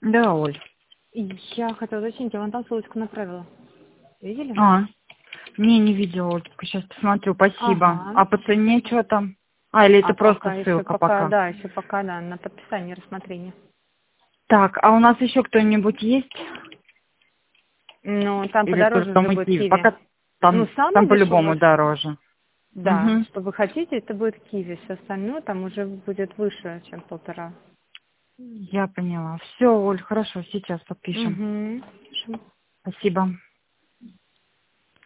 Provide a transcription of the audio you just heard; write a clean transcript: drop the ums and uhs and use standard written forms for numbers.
Да, Оль. Я хотела уточнить, я вам там ссылочку направила. Видели? Не видела, Оль, только сейчас посмотрю, спасибо. Ага. А по цене что там? Или это А просто пока еще, ссылка пока? да, на подписание рассмотрения. Так, а у нас еще кто-нибудь есть? Ну, там Или подороже только уже мы будет Киви? киви. Пока Ну, там самый по-любому дешевый, дороже. да, Угу. что вы хотите, это будет киви. Все остальное там уже будет выше, чем 1,5. Я поняла. Все, Оль, хорошо, сейчас подпишем. Угу. Спасибо.